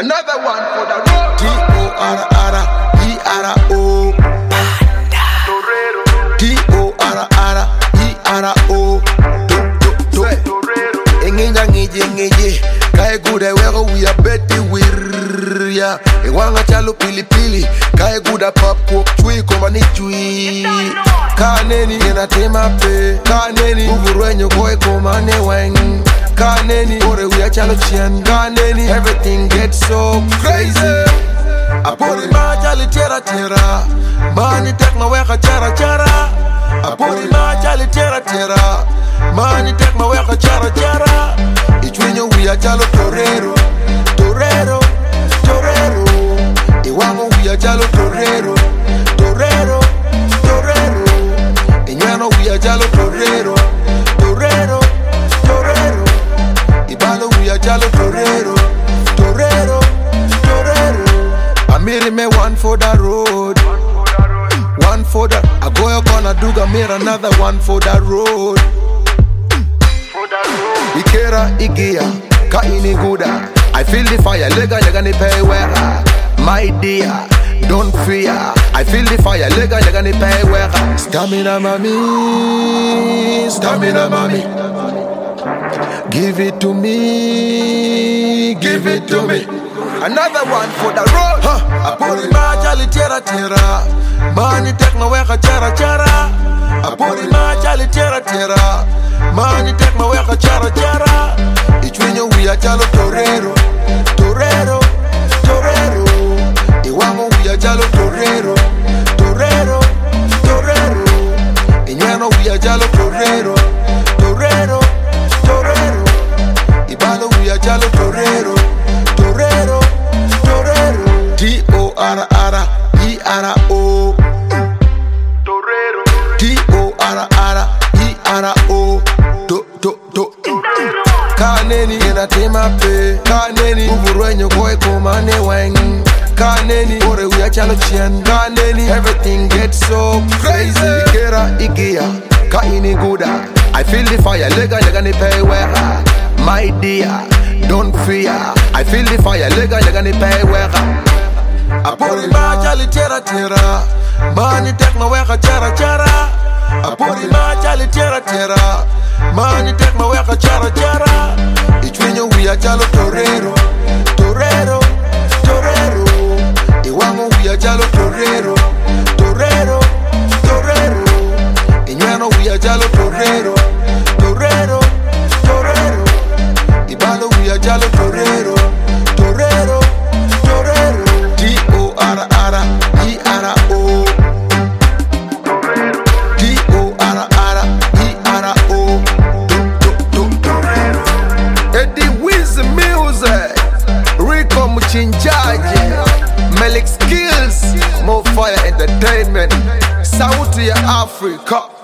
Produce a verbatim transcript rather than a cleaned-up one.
Another one for the road. T O R R E R O. T O R R E R O. Enginya ngije ngije kae guda wego we are beti wirya Iwanga chalo pili pili kae guda pop walk chui koma ni chui Kaneni ina tema pe Kaneni uvuruenyo koi koma ne weng Kaneni ore we are chalo chien Kaneni everything gets so crazy Apuri ma chali tera tera Mani tek ma weka chara chara Apuri ma chali tera tera Mani tek ma weka chara chara Ichwenyo we are chalo torero Torero, torero Iwango we are chalo torero Torero, torero Inyano we are chalo torero Torero, torero Ibalo we are chalo torero Torero, torero Amiri me one for the road One for the I go yo gonna do gamir another one for the road Ikera igia ka ini guda I feel the fire lega lega ni pay wera My dear don't fear I feel the fire lega lega ni pay wera Stamina mami Stamina mami Give it to me Give it to me Another one for the road huh. Apuri ma chali tera tera Mani tek ma weka chara chara Apuri ma chali tera tera Mani tek ma weka chara chara Ichwenyo we are chalo torero Torero, torero Iwango we are chalo torero Torero, torero Inyano we are chalo torero Torero, torero Ibalo we are chalo torero Torero, torero T O R R E R O Torero T O R R E R O Do, do, do Kaneni ina tema pe Kaneni uvuruenyo koi koma ne weng Kaneni ore we are chalo chien Kaneni everything gets so crazy Ikera igia ka ini guda I feel the fire lega lega ni pay wera My dear don't fear I feel the fire lega lega ni pay wera Apuri ma chali tera tera Mani tek ma weka chara chara Apuri ma chali tera tera Mani tek ma weka chara chara Ichwenyo we are chalo torero Torero, torero Iwango we are chalo torero Torero, torero Inyano we are chalo torero Torero, torero Ibalo we are chalo torero Torero, torero T O R R E R O T O R R E R O Eddie Wiz Music Rico Muchinjaji Melik Skills More Fire Entertainment Sauti ya Africa